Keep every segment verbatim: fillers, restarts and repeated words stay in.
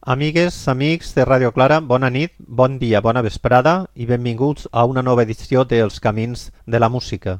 Amigues, amics de Ràdio Clara, bona nit, bon dia, bona vesprada i benvinguts a una nova edició dels Camins de la Música.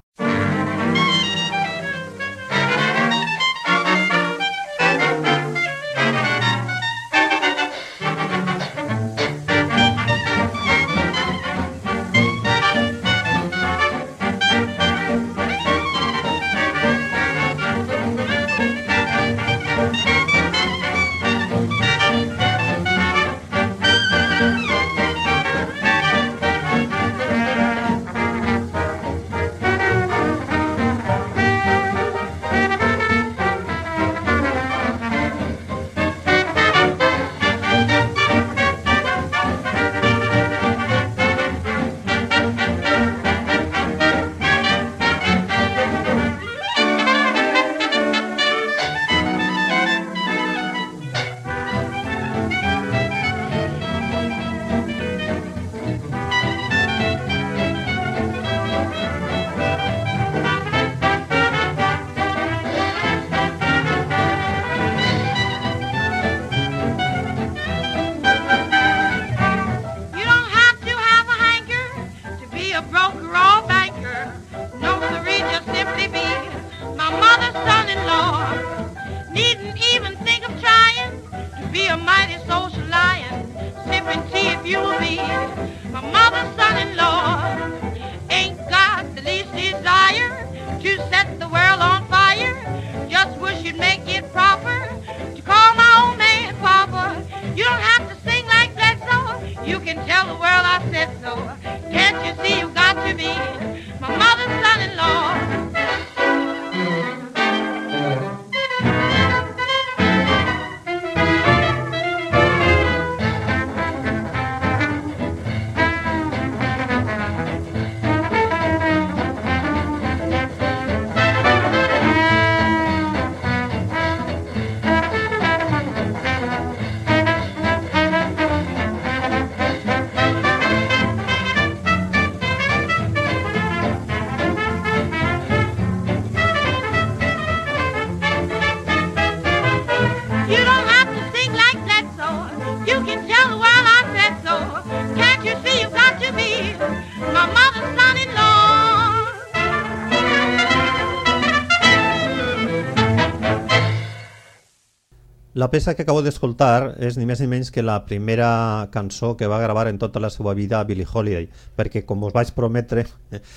La peça que acabo d'escoltar és ni més ni menys que la primera cançó que va gravar en tota la seva vida Billie Holiday, perquè com us vaig prometre,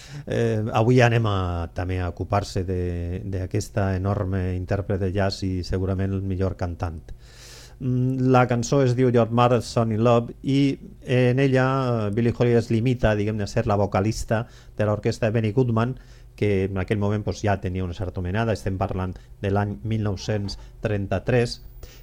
eh, avui anem a, també a ocupar-se d'aquesta enorme intèrpret de jazz i segurament el millor cantant. La cançó es diu Your Mother's Son in Love i en ella Billie Holiday es limita, diguem-ne, a ser la vocalista de l'orquestra de Benny Goodman, que en aquell moment doncs, ja tenia una certa homenada, estem parlant de l'any mil nou-cents trenta-tres,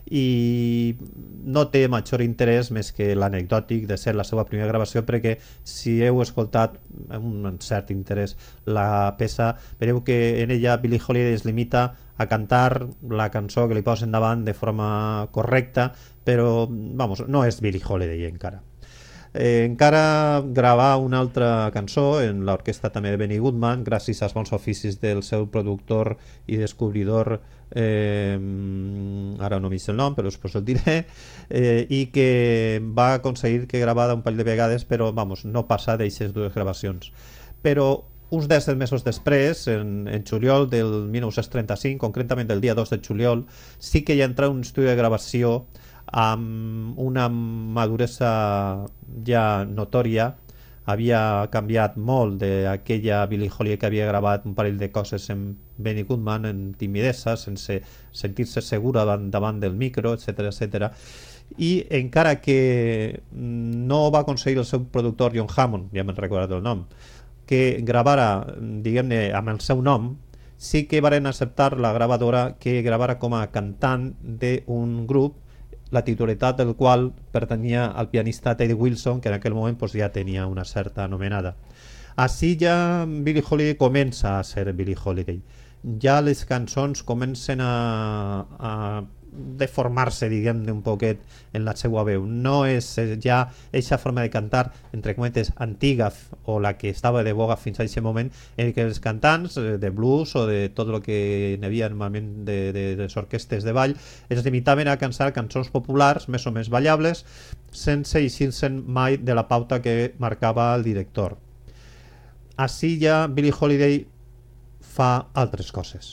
i no té major interès més que l'anecdòtic de ser la seva primera gravació, perquè si heu escoltat amb un cert interès la peça, veureu que en ella Billie Holiday es limita a cantar la cançó que li posen davant de forma correcta, però vamos, no és Billie Holiday encara. Eh, encara gravar una altra cançó en l'orquestra també de Benny Goodman gràcies als bons oficis del seu productor i descobridor, eh, ara no m'hi sé el nom però després el diré, eh, i que va aconseguir que gravada un parell de vegades, però vamos, no passa d'aixes dues gravacions. Però uns dèsset mesos després, en, en juliol del mil nou-cents trenta-cinc, concretament el dia dos de juliol, sí que hi entra un estudi de gravació amb una maduresa ja notòria. Havia canviat molt d'aquella Billie Holiday que havia gravat un parell de coses en Benny Goodman, en timidesa, sense sentir-se segura davant, davant del micro, etcètera, etcètera. I encara que no va aconseguir el seu productor John Hammond, ja me'n recordat el nom, que gravara, diguem-ne, amb el seu nom, sí que varen acceptar la gravadora que gravara com a cantant d'un grup, la titularitat del qual pertanyia al pianista Teddy Wilson, que en aquell moment pues, ja tenia una certa anomenada. Així ja Billie Holiday comença a ser Billie Holiday. Ja les cançons comencen a, a deformar-se, diguem-ne, un poquet en la seva veu. No és ja aquesta forma de cantar, entre cometes, antiga, o la que estava de boga fins a aquest moment, en què els cantants de blues o de tot el que n'hi havia normalment de, de, de les orquestes de ball es limitaven a cantar cançons populars més o més ballables sense eixir-se'n mai de la pauta que marcava el director. Així ja Billie Holiday fa altres coses.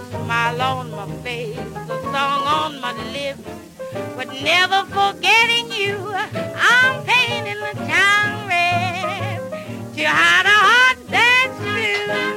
smile on my face, a song on my lips, but never forgetting you. I'm painting the town red to hide a heart that's blue.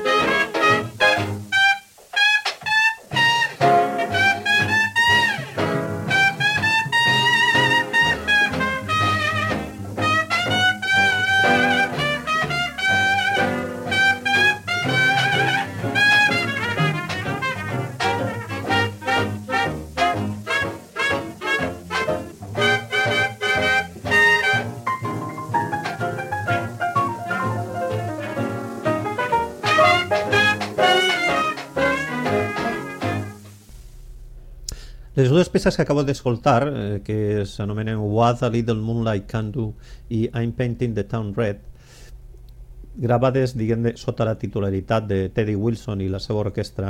Les dues peces que acabo d'escoltar, eh, que s'anomenen What a Little Moonlight Can Do i I'm Painting the Town Red, gravades, diguem, sota la titularitat de Teddy Wilson i la seva orquestra,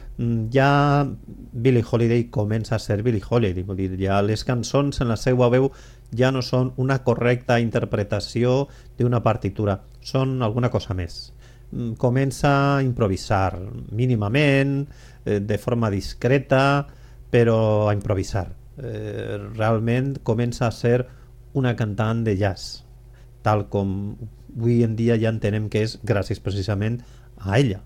ja Billie Holiday comença a ser Billie Holiday, vull dir, ja les cançons en la seva veu ja no són una correcta interpretació d'una partitura, són alguna cosa més. Comença a improvisar mínimament, eh, de forma discreta, però a improvisar. Eh, realment comença a ser una cantant de jazz, tal com avui en dia ja entenem que és gràcies precisament a ella.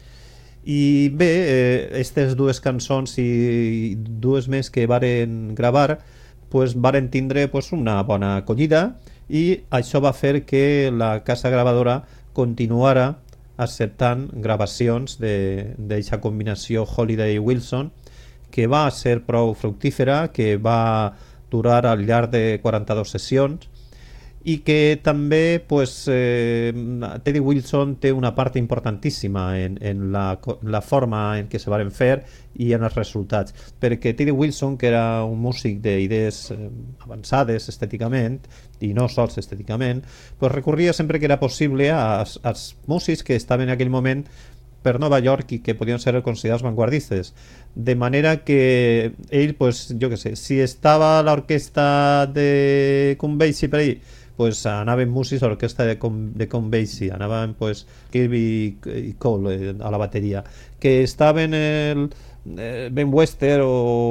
I bé, eh, aquestes dues cançons i dues més que varen gravar pues, varen tindre pues, una bona acollida i això va fer que la casa gravadora continuara acceptant gravacions d'aquesta combinació Holiday-Wilson, que va ser prou fructífera, que va durar al llarg de quaranta-dues sessions i que també pues, eh, Teddy Wilson té una part importantíssima en, en la, la forma en què se varen fer i en els resultats, perquè Teddy Wilson, que era un músic d'idees eh, avançades estèticament i no sols estèticament, pues, recorria sempre que era possible als, als músics que estaven en aquell moment per Nova York i que podien ser considerats vanguardistes, de manera que ell, pues, jo què sé, si estava a l'orquestra de Count Basie per ahí, pues anaven músics a l'orquestra de Count, de Count Basie, anaven pues Kirby i Cole eh, a la bateria, que estaven el eh, Ben Webster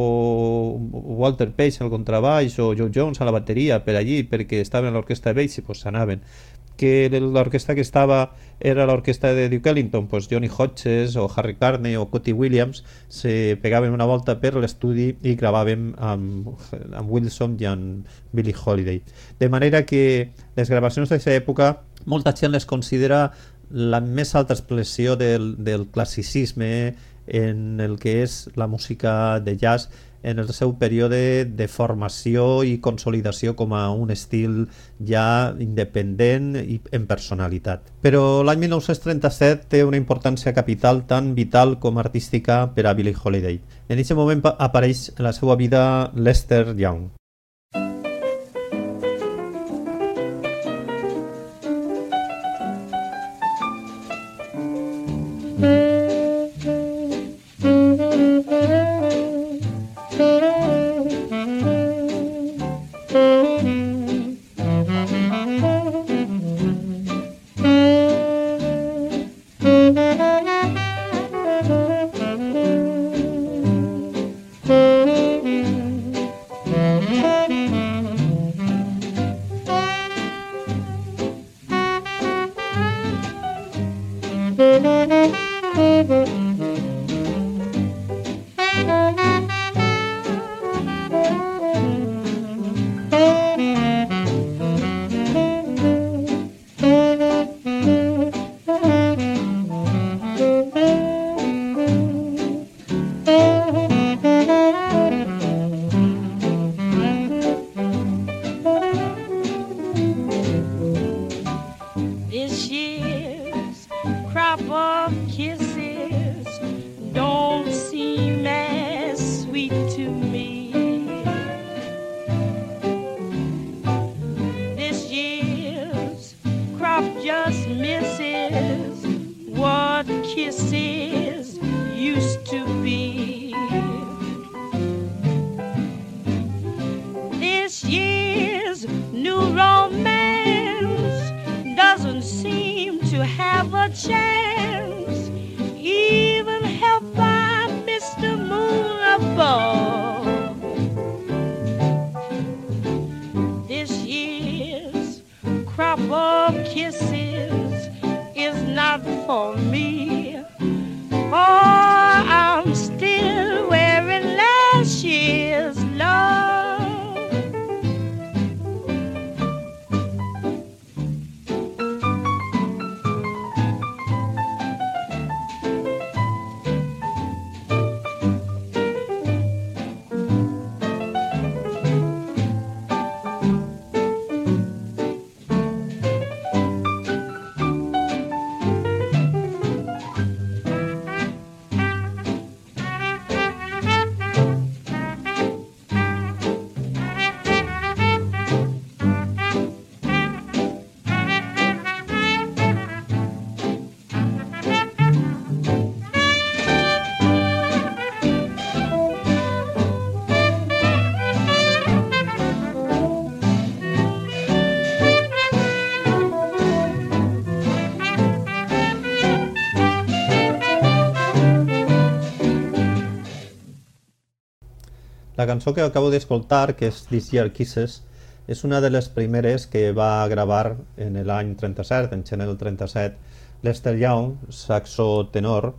o Walter Page al contrabaix o Joe Jones a la bateria per allí perquè estaven a l'orquestra de Basie, pues anaven. Que l'orquestra que estava era l'orquestra de Duke Ellington, pues Johnny Hodges o Harry Carney o Cotty Williams se pegaven una volta per l'estudi i gravaven amb, amb Wilson i amb Billie Holiday, de manera que les gravacions d'aquesta època molta gent les considera la més alta expressió del, del classicisme en el que és la música de jazz en el seu període de formació i consolidació com a un estil ja independent i en personalitat. Però l'any mil nou-cents trenta-set té una importància capital tan vital com artística per a Billie Holiday. En aquest moment apareix en la seva vida Lester Young. Have a chance, even helped by for me, for I'm still wearing last year's love. La cançó que acabo d'escoltar, que és This Year Kisses, és una de les primeres que va gravar en l'any trenta-set, en gener del trenta-set, Lester Young, saxo tenor,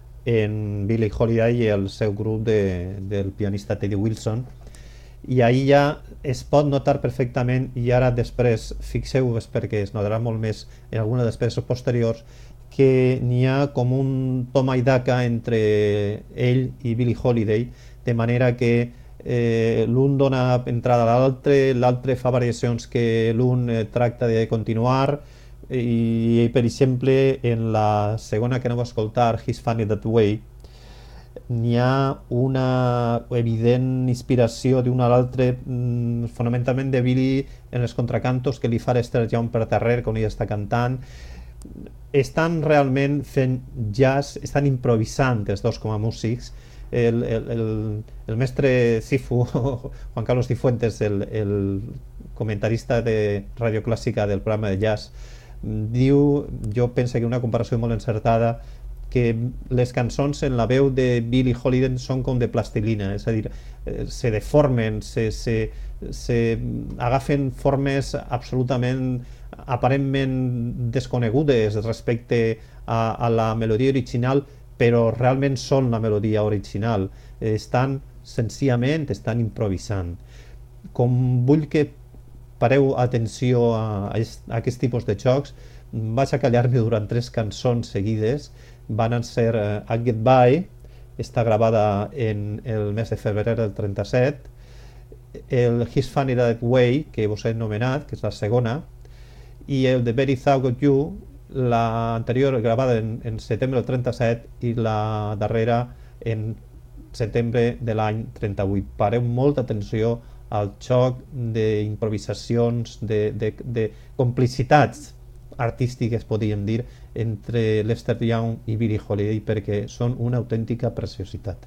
en Billie Holiday i el seu grup de, del pianista Teddy Wilson. I ahir ja es pot notar perfectament, i ara després fixeu-vos perquè es notarà molt més en alguna de les peces posteriors, que n'hi ha com un toma i daca entre ell i Billie Holiday, de manera que eh, l'un dona entrada a l'altre, l'altre fa variacions que l'un eh, tracta de continuar, i, i per exemple en la segona que aneu a escoltar, He's Funny That Way, n'hi ha una evident inspiració d'un a l'altre, mm, fonamentalment de Billy en els contracantos que li fa Lester Young per darrere quan ella està cantant. Estan realment fent jazz, estan improvisant els dos com a músics. El, el, el, el mestre Cifu, Juan Carlos Cifuentes, el, el comentarista de Radio Clàssica del programa de jazz, diu, jo penso que una comparació molt encertada, que les cançons en la veu de Billie Holiday són com de plastilina, és a dir, se deformen, se, se, se agafen formes absolutament, aparentment desconegudes respecte a, a la melodia original, però realment són la melodia original, estan senzillament, estan improvisant. Com vull que pareu atenció a, a aquest tipus de jocs, vaig a callar-me durant tres cançons seguides. Van ser uh, I Get By, està gravada en el mes de febrer del trenta-set, el He's Funny That Way, que us he anomenat, que és la segona, i el The Very Thought of You, la anterior gravada en, en setembre del trenta-set i la darrera en setembre de l'any trenta-vuit. Pareu molta atenció al xoc d'improvisacions, de, de, de complicitats artístiques, podríem dir, entre Lester Young i Billie Holiday, perquè són una autèntica preciositat.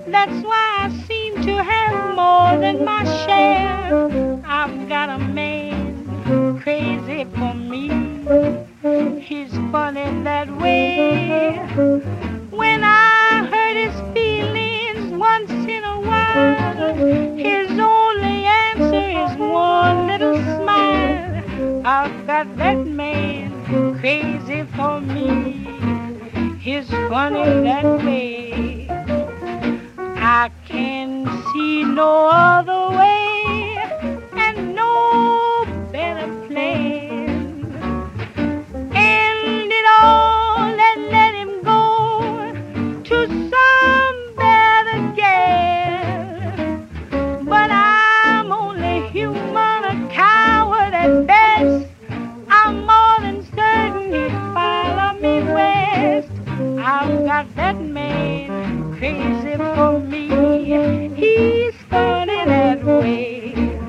That's why I seem to have more than my share. I've got a man crazy for me. He's funny that way. When I hurt his feelings once in a while, his only answer is one little smile. I've got that man crazy for me. He's funny that way. I can see no other way and no better plan. End it all and let him go to some better gal. But I'm only human, a coward at best. I'm more than certain he'd follow me west. I've got that man crazy for me. He's funny that way.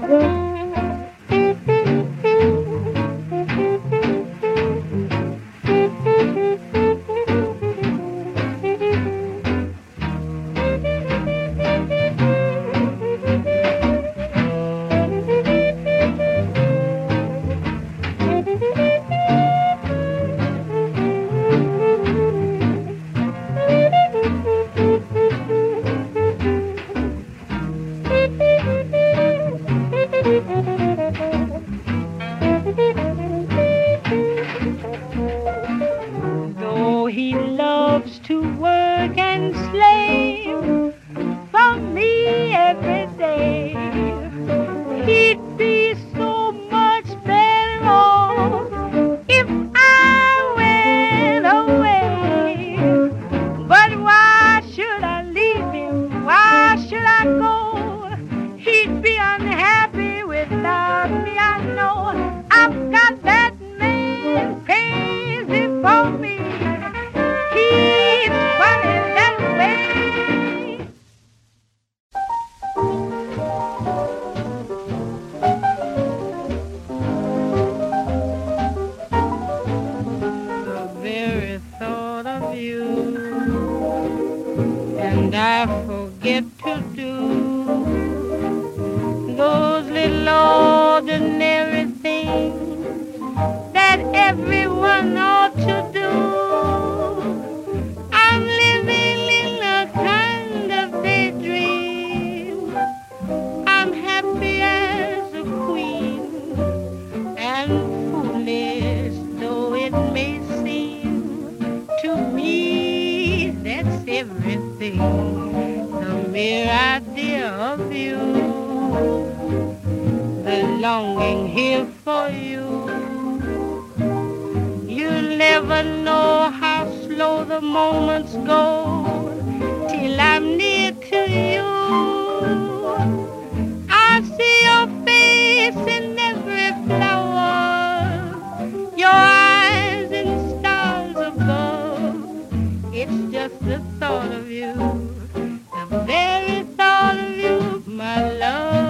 Though he loves to work and slave for me every day, he'd be so much better off if I went away. But why should I leave him? Why should I go? He'd be unhappy without me, I know. I've got that man crazy for me. He's funny that way. The very thought of you, and I forget to do those little ordinary things that everyone ought to do. I'm living in a kind of daydream. I'm happy as a queen, and foolish though it may seem to me, that's everything. The mere idea of you, the longing here for you. You'll never know how slow the moments go till I'm near to you. I see your face in every flower, your eyes in stars above. It's just the thought of you, the very thought of you, my love.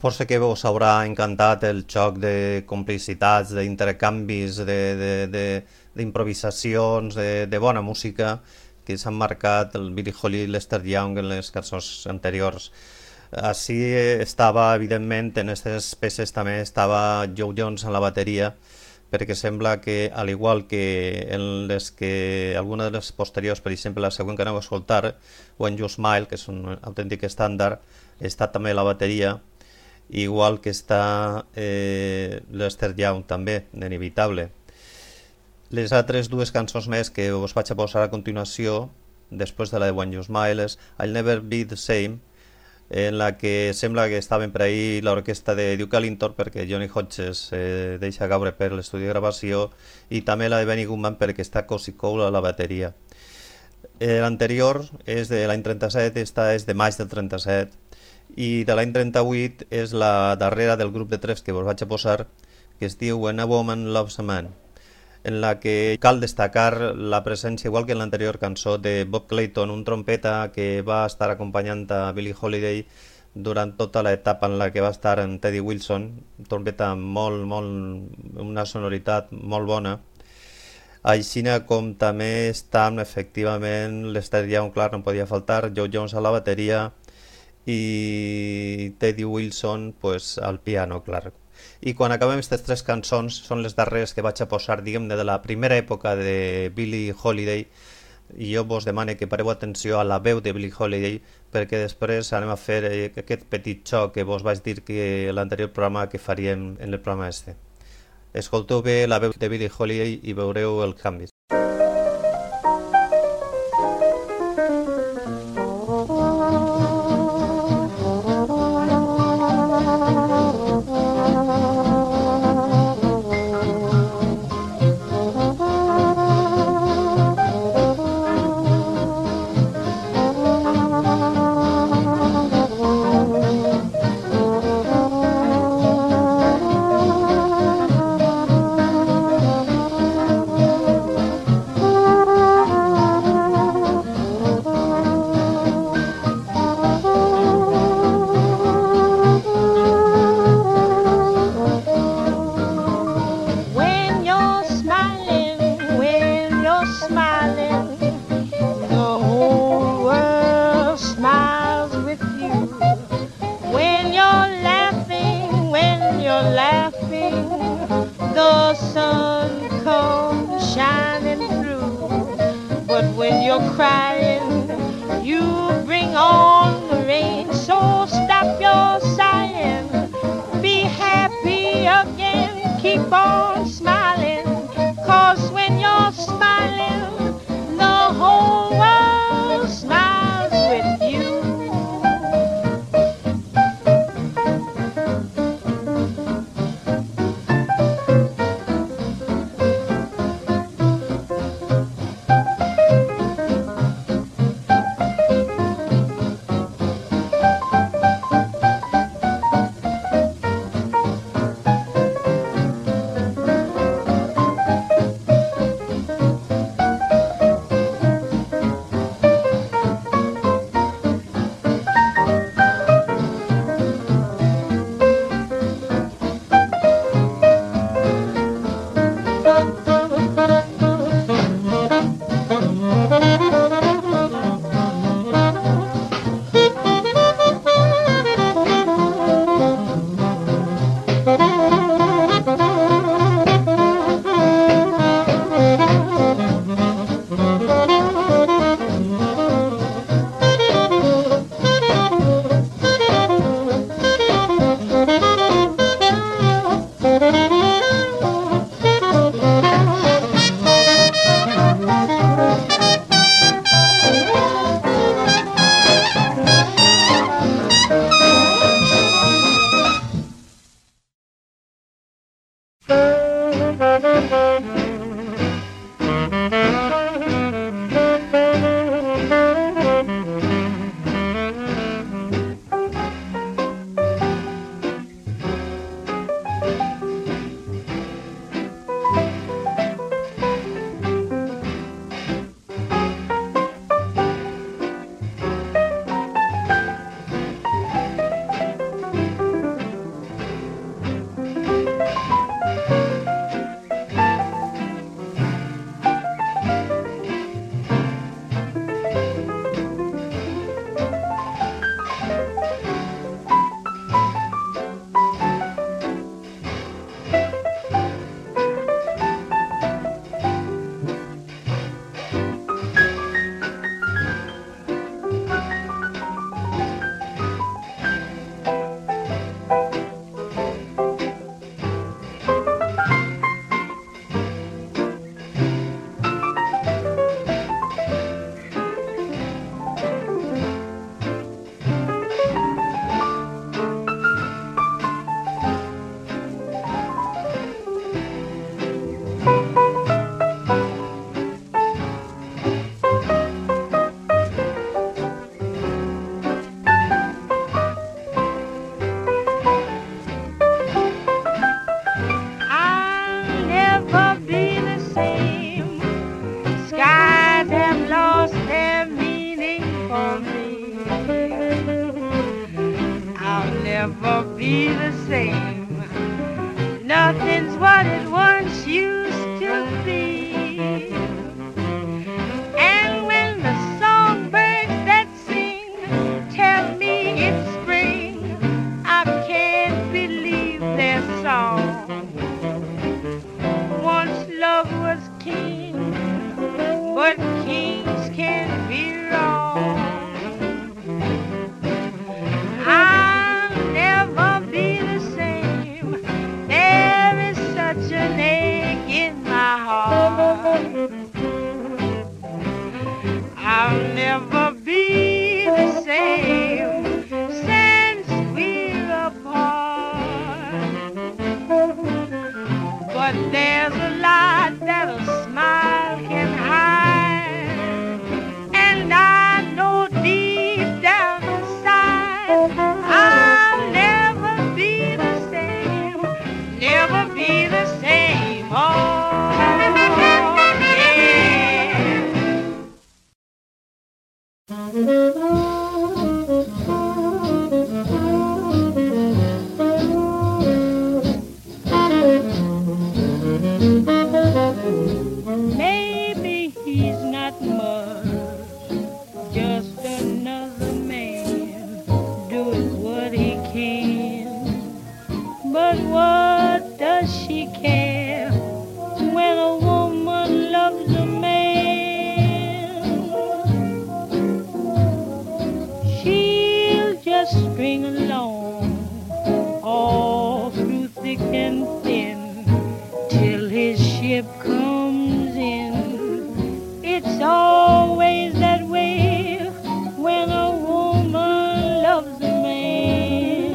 Suposo que us haurà encantat el xoc de complicitats, d'intercanvis, d'improvisacions, de, de, de, de bona música que s'han marcat el Billie Holiday i Lester Young en les cançons anteriors. Així estava, evidentment, en aquestes peces també estava Joe Jones a la bateria, perquè sembla que, al igual que en les que alguna de les posteriors, per exemple la següent que aneu a escoltar, When You Smile, que és un autèntic estàndard, està també la bateria, igual que està eh, Lester Young també, d'inevitable. Les altres dues cançons més que us vaig a posar a continuació, després de la de When You Smile, és I'll Never Be The Same, en la que sembla que estaven per ahí l'orquestra de Duke Ellington perquè Johnny Hodges eh, deixa caure per l'estudi de gravació, i també la de Benny Goodman perquè està Cozy Cole a la bateria. Eh, L'anterior és de l'any trenta-set, esta és de maig del trenta-set, i de l'any trenta-vuit és la darrera del grup de tres que us vaig a posar, que es diu When a Woman Loves a Man, en la que cal destacar la presència, igual que en l'anterior cançó, de Bob Clayton, un trompeta que va estar acompanyant a Billie Holiday durant tota l'etapa en la que va estar en Teddy Wilson, un trompeta molt, molt, una sonoritat molt bona, així com també estan efectivament Lester Young, clar, no podia faltar, Joe Jones a la bateria i Teddy Wilson pues, al piano, clar. I quan acabem aquestes tres cançons són les darreres que vaig a posar, diguem-ne, de la primera època de Billie Holiday, i jo vos demano que pareu atenció a la veu de Billie Holiday, perquè després anem a fer aquest petit xoc que vos vaig dir que l'anterior programa que faríem en el programa este. Escolteu bé la veu de Billie Holiday i veureu el canvi. be the same. Nothing's what it once used to be. And when the songbirds that sing tell me it's spring, I can't believe their song. Once love was king, but kings can't be wrong. I'll never be the same. There is such an ache in my heart. I'll never be the same since we're apart. But there's a lot that a smile can hide, and I know deep down inside I'll never be the same, never be the same. Oh, maybe he's not much, just another man doing what he can. But what does she care when a woman loves a man? She'll just string along all through thick and thin till his ship comes in. It's always that way when a woman loves a man.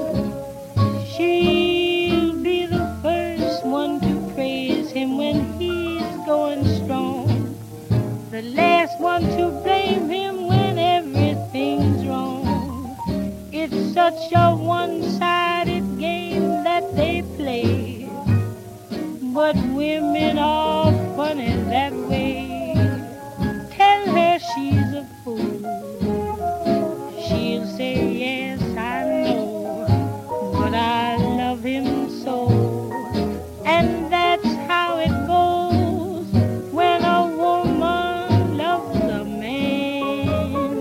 She'll be the first one to praise him when he's going strong, the last one to blame him when everything's wrong. It's such a one-sided game that they play, but women are funny that way. Tell her she's a fool, she'll say yes, I know, but I love him so. And that's how it goes when a woman loves a man.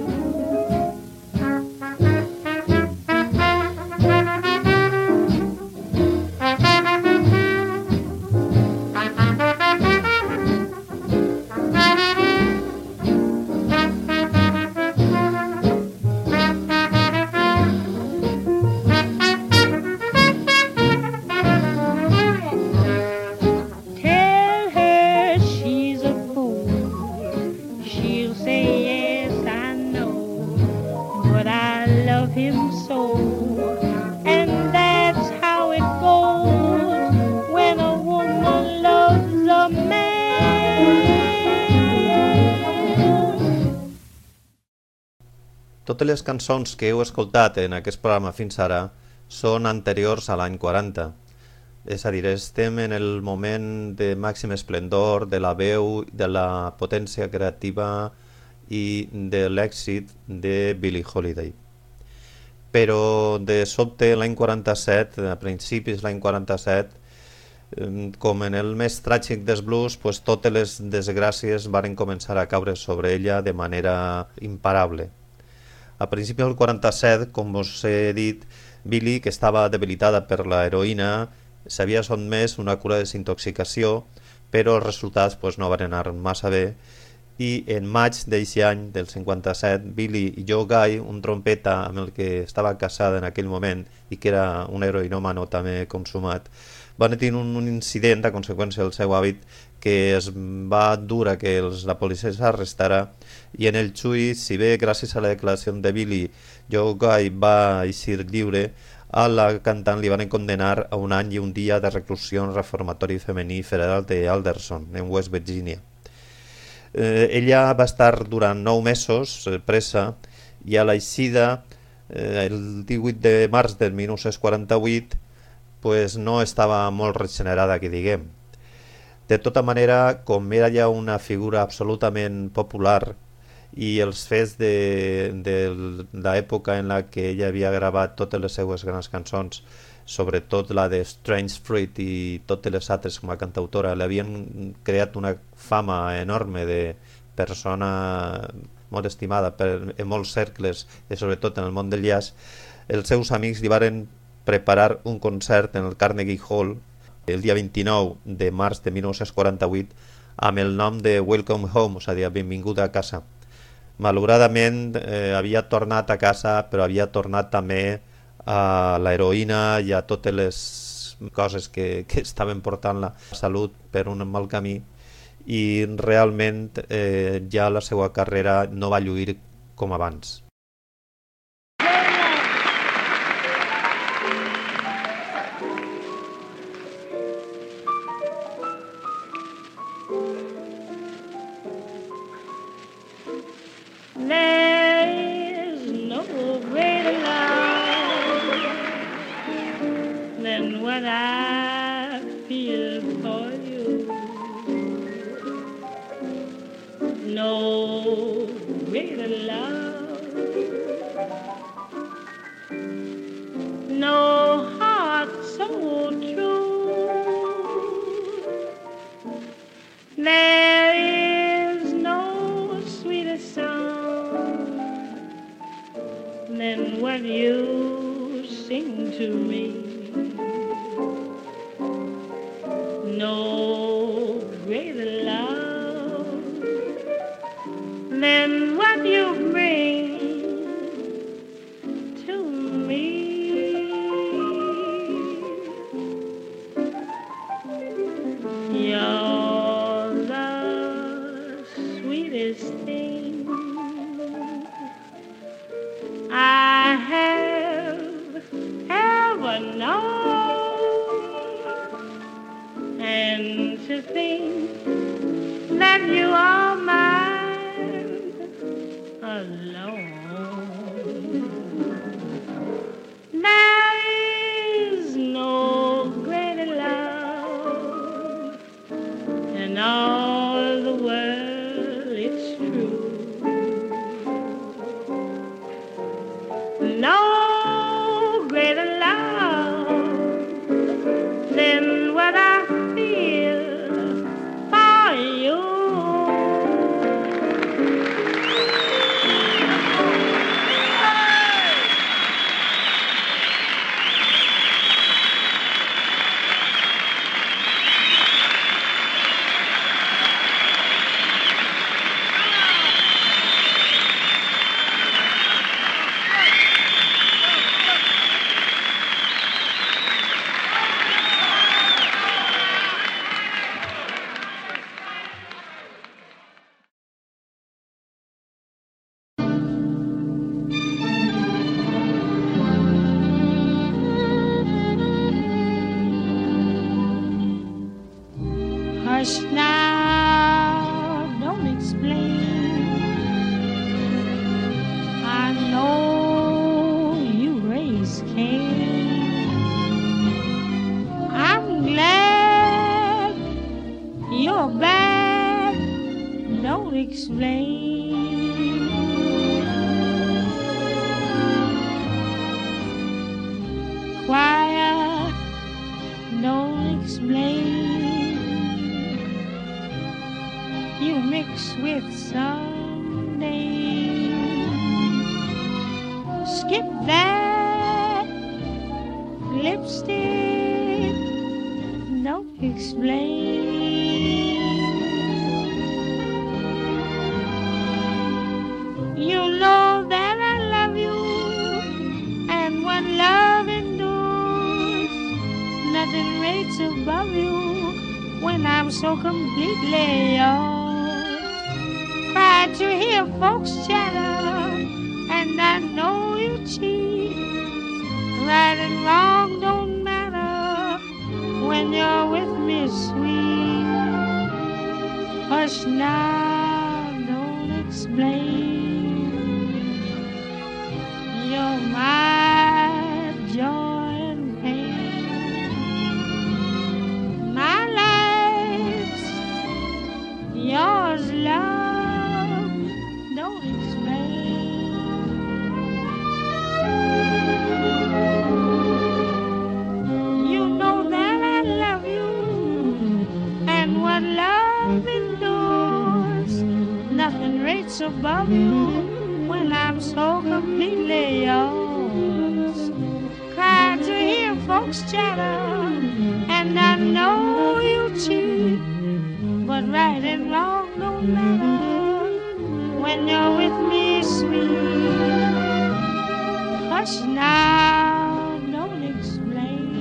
Tell her she's a fool, she'll say yes, I know, but I love him so. And that's how it goes when a woman loves a man. Totes les cançons que heu escoltat en aquest programa fins ara són anteriors a l'any quaranta. És a dir, estem en el moment de màxim esplendor de la veu, de la potència creativa i de l'èxit de Billie Holiday. Però de sobte l'any quaranta-set, a principis l'any quaranta-set, com en el més tràgic dels blues, pues totes les desgràcies varen començar a caure sobre ella de manera imparable. A principis del quaranta-set, com us he dit, Billie, que estava debilitada per la heroïna, s'havia sotmès una cura de desintoxicació, però els resultats pues, no van anar massa bé, i en maig d'aquest any, del cinquanta-set, Billie i Joe Guy, un trompeta amb el que estava casada en aquell moment i que era un heroïnòmano també consumat, van tenir un, un incident a conseqüència del seu hàbit que es va dur a que els, la policia s'arrestara, i en el juí, si bé gràcies a la declaració de Billie, Joe Guy va eixir lliure, a la cantant li van condenar a un any i un dia de reclusió en reformatori femení federal de Alderson, en West Virginia. Eh, ella va estar durant nou mesos eh, presa, i a l'eixida, eh, el divuit de març del mil nou-cents quaranta-vuit, pues no estava molt regenerada, que diguem. De tota manera, com era ja una figura absolutament popular i els fets de, de l'època en la que ella havia gravat totes les seues grans cançons, sobretot la de Strange Fruit i totes les altres com a cantautora, l'havien creat una fama enorme de persona molt estimada per, en molts cercles i sobretot en el món del jazz. Els seus amics li varen preparar un concert en el Carnegie Hall el dia vint-i-nou de març de mil nou-cents quaranta-vuit amb el nom de Welcome Home, és a dir, benvinguda a casa. Malauradament eh, havia tornat a casa, però havia tornat també a l'heroïna i a totes les coses que, que estaven portant la salut per un mal camí, i realment eh, ja la seva carrera no va lluir com abans. I feel for you, no greater love, no heart so true. There is no sweeter song than what you sing to me. No greater love than what you bring to me. You're the sweetest thing I have ever known. And to think that you are mine alone. There is no greater love in all the world, it's true. No greater love than what I feel for you. Hush now, don't explain. I know you raised Cain. I'm glad you're back, don't explain. Quiet, don't explain. You mix with some name. Skip that lipstick, don't explain. You know that I love you, and when love endures, nothing rates above you when I'm so completely yours. Tried to hear folks chatter, and I know you cheat. Right and wrong don't matter when you're with me, sweet. Hush now, don't explain. You're my joy and pain. My life's yours, love. Don't when I'm so completely yours. Cry to hear folks chatter, and I know you cheat, but right and wrong don't matter when you're with me, sweet. Hush now, don't explain.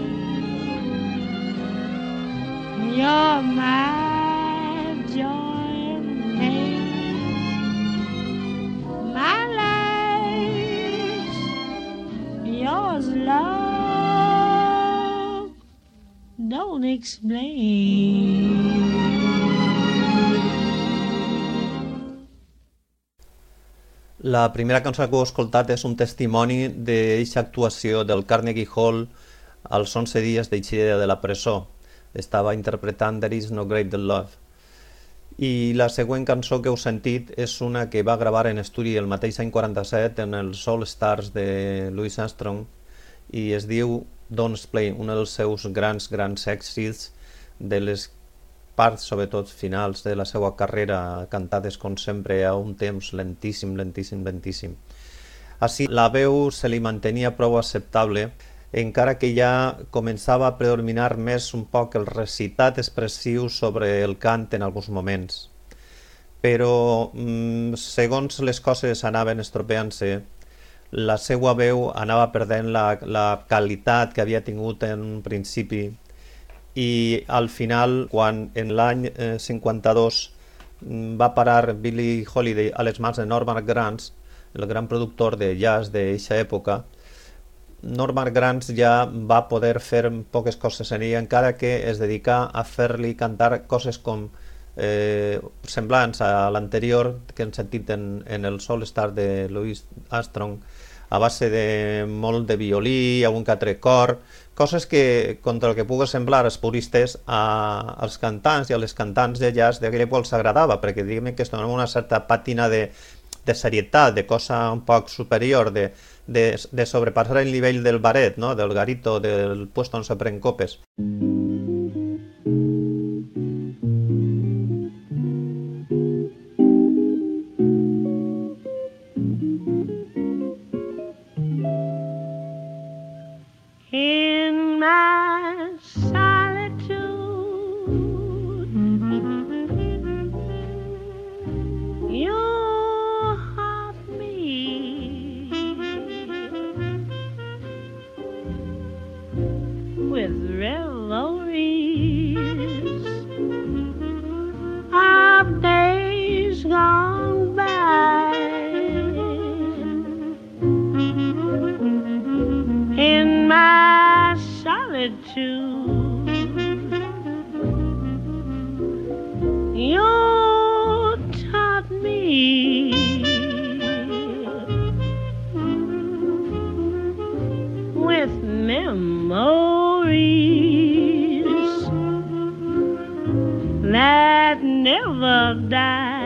You're my joy and pain. My life's yours, love. Don't explain. La primera cançó que heu escoltat és un testimoni d'eixa actuació del Carnegie Hall als onze dies d'eixida de la presó. Estava interpretant There is no greater love. I la següent cançó que heu sentit és una que va gravar en estudi el mateix any quaranta-set en els All Stars de Louis Armstrong i es diu Don't Explain, un dels seus grans, grans èxits de les parts, sobretot finals de la seva carrera, cantades com sempre a un temps lentíssim, lentíssim, lentíssim. Així, la veu se li mantenia prou acceptable, encara que ja començava a predominar més un poc el recitat expressiu sobre el cant en alguns moments. Però, mm, segons les coses anaven estropeant-se, la seva veu anava perdent la, la qualitat que havia tingut en un principi i al final, quan en l'any eh, cinquanta-dos va parar Billie Holiday a les mans de Norman Granz, el gran productor de jazz d'eixa època, Norman Granz ja va poder fer poques coses en ella, encara que es dedicà a fer-li cantar coses com eh, semblants a l'anterior que hem sentit en, en el All Star de Louis Armstrong, a base de molt de violí, algun que altre cor, coses que, contra el que pugui semblar als puristes, a, als cantants i a les cantants de jazz d'aquella època els agradava, perquè diguem que es donava una certa pàtina de, de serietat, de cosa un poc superior, de, de, de sobrepassar el nivell del baret, no? Del garito, del puesto on se pren copes. In my solitude, you haunt me with revelries of days gone by. In my solitude, you taught me with memories that never die.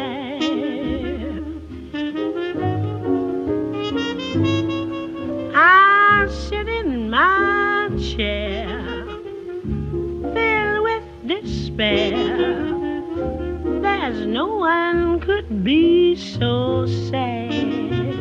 I sit in my chair, filled with despair. There's no one could be so sad.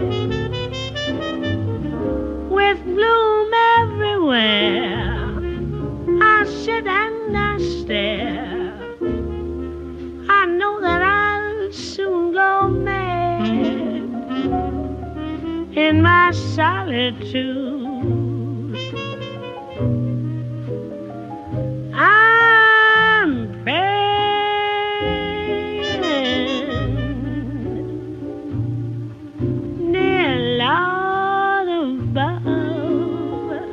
With bloom everywhere, I sit and I stare. I know that I'll soon go mad in my solitude. I'm praying, dear Lord above,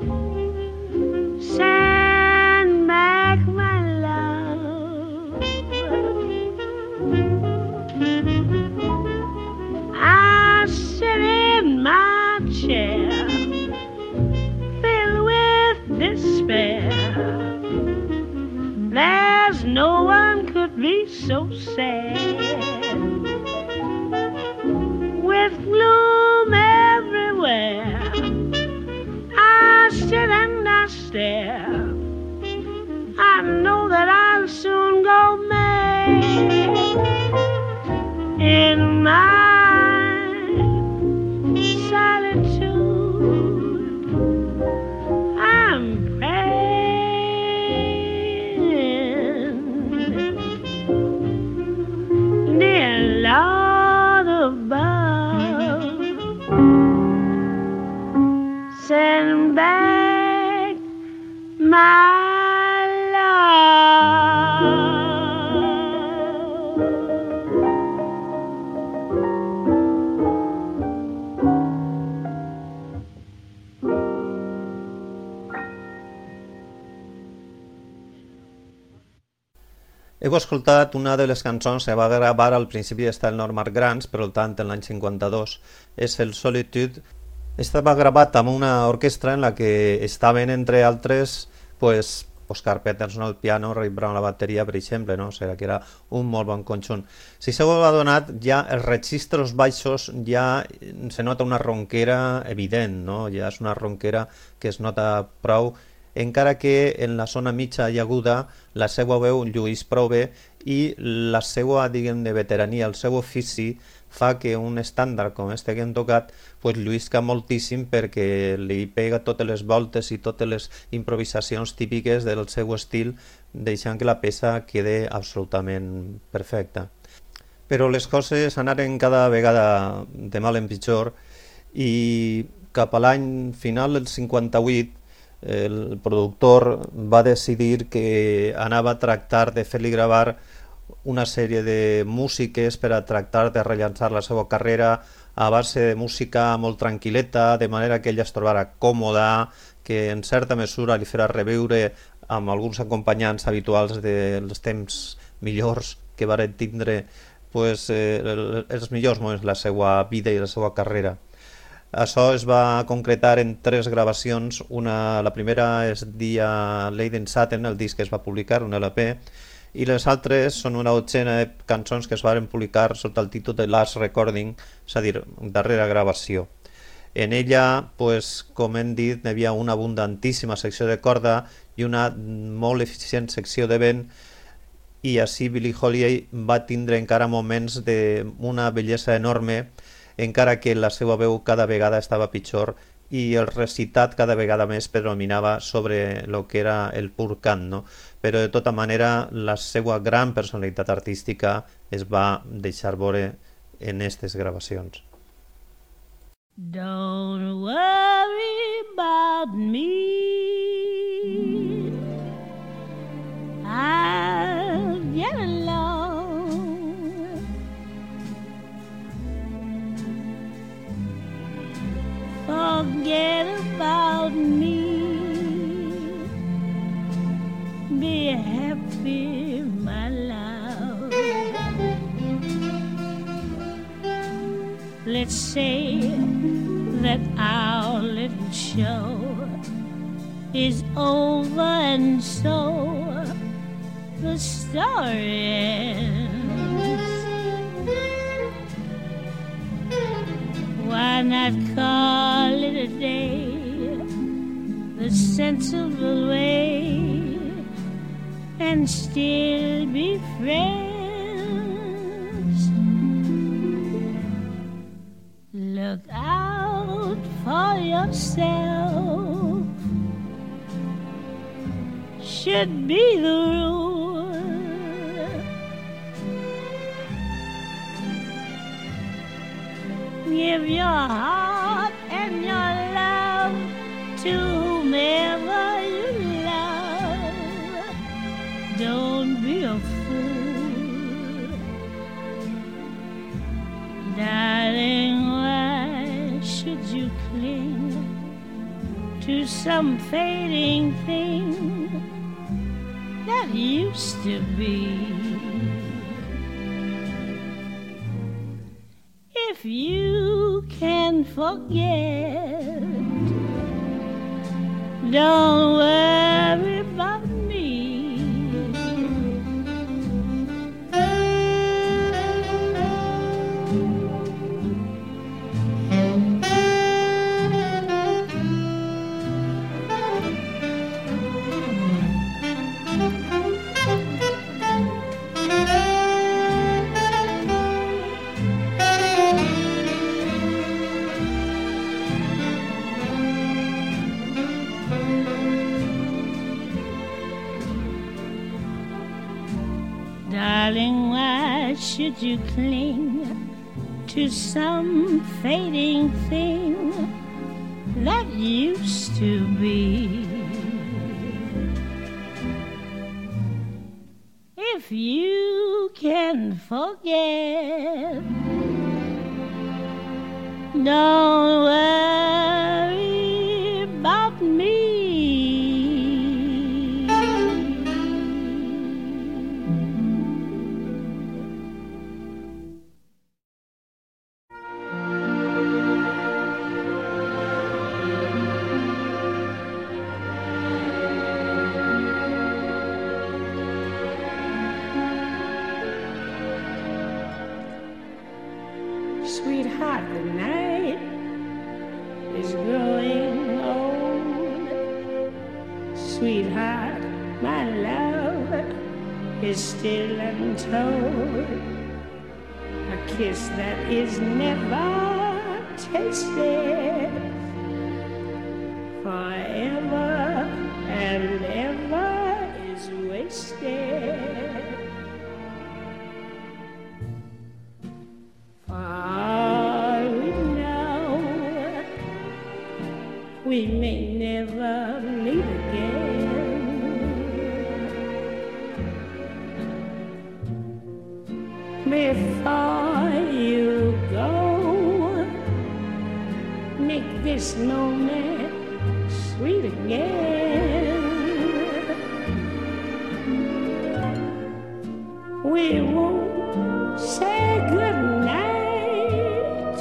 send back my love. I sit in my chair, filled with despair. There's no one could be so sad. With gloom everywhere, I sit and I stare. I know that I'll soon go mad in my Heu escoltat una de les cançons que va gravar al principi d'Estel Normal Grants, per tant, en l'any cinquanta-dos. És el Solitude. Estava gravat amb una orquestra en la que estaven, entre altres, pues, Oscar Peterson al piano, Ray Brown a la bateria, per exemple, no? O sigui, que era un molt bon conjunt. Si s'heu adonat, ja els registros baixos ja se nota una ronquera evident, no? Ja és una ronquera que es nota prou, encara que en la zona mitja i aguda la seva veu lluís prou bé i la seva, diguem, de veterania, el seu ofici fa que un estàndard com este que hem tocat pues, lluïsca moltíssim perquè li pega totes les voltes i totes les improvisacions típiques del seu estil, deixant que la peça quede absolutament perfecta. Però les coses anaren cada vegada de mal en pitjor i cap a l'any final del cinquanta-vuit el productor va decidir que anava a tractar de fer-li gravar una sèrie de músiques per a tractar de rellançar la seva carrera a base de música molt tranquil·leta, de manera que ella es trobara còmoda, que en certa mesura li farà reviure amb alguns acompanyants habituals dels temps millors que varen tindre pues, eh, els millors moments de la seva vida i la seva carrera. Això es va concretar en tres gravacions. Una, la primera es dia Lady in Satin, el disc que es va publicar, un L P, i les altres són una dotzena de cançons que es van publicar sota el títol de Last Recording, és a dir, darrera gravació. En ella, pues, com hem dit, hi havia una abundantíssima secció de corda i una molt eficient secció de vent, i així Billie Holiday va tindre encara moments d'una bellesa enorme, encara que la seva veu cada vegada estava pitjor i el recitat cada vegada més predominava sobre el que era el pur cant, no? Però de tota manera la seva gran personalitat artística es va deixar veure en aquestes gravacions. Don't worry about me, I'll get along. Forget about me, be happy, my love. Let's say that our little show is over and so the story ends. Why not call it a day, the sensible way, and still be friends? Look out for yourself, should be the rule. Give your heart and your love to whomever you love. Don't be a fool, darling. Why should you cling to some fading thing that used to be? If you can forget, don't worry about me. Darling, why should you cling to some fading thing that used to be? If you can forget, don't worry about me. Sweetheart, my love is still untold. A kiss that is never tasted, forever and ever is wasted. For we know we may never meet again. Before you go, make this moment sweet again. We won't say goodnight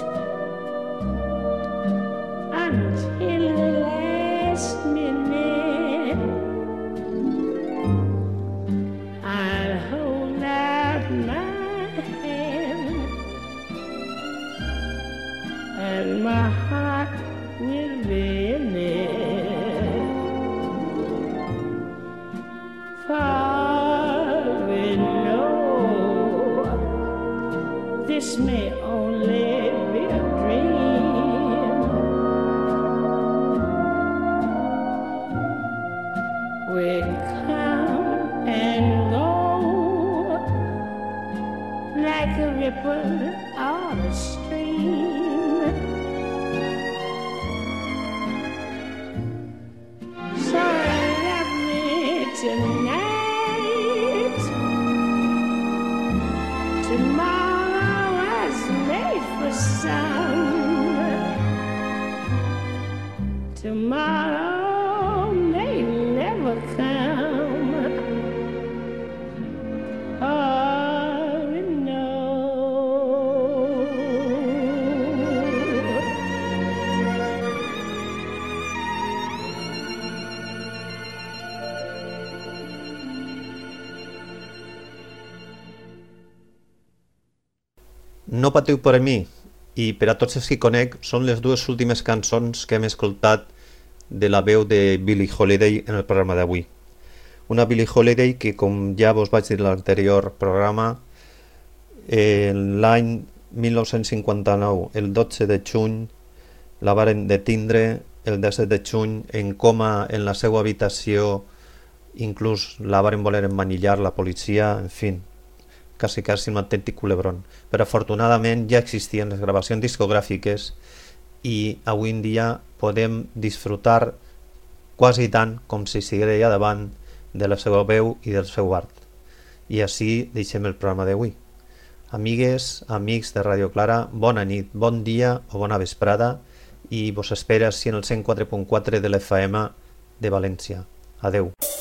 until the last minute. I'll hold out my hand and my heart will be in it. For we know this may only be a dream. We come and go like a ripple on a stream. So love me tonight. Tomorrow was made for some. Tomorrow may never come. Oh, no. No patiu per mi, i per a tots els que conec, són les dues últimes cançons que hem escoltat de la veu de Billie Holiday en el programa d'avui. Una Billie Holiday que, com ja vos vaig dir en l'anterior programa, eh, l'any mil nou-cents cinquanta-nou, el dotze de juny, la varen detindre, el disset de juny, en coma en la seva habitació, inclús la varen voler emmanillar la policia, en fi, quasi quasi un autèntic culebrón. Però afortunadament ja existien les gravacions discogràfiques i avui en dia podem disfrutar quasi tant com si estigués allà davant de la seva veu i del seu art. I així deixem el programa d'avui. Amigues, amics de Ràdio Clara, bona nit, bon dia o bona vesprada i vos espera si en el cent quatre punt quatre de l'F M de València. Adeu.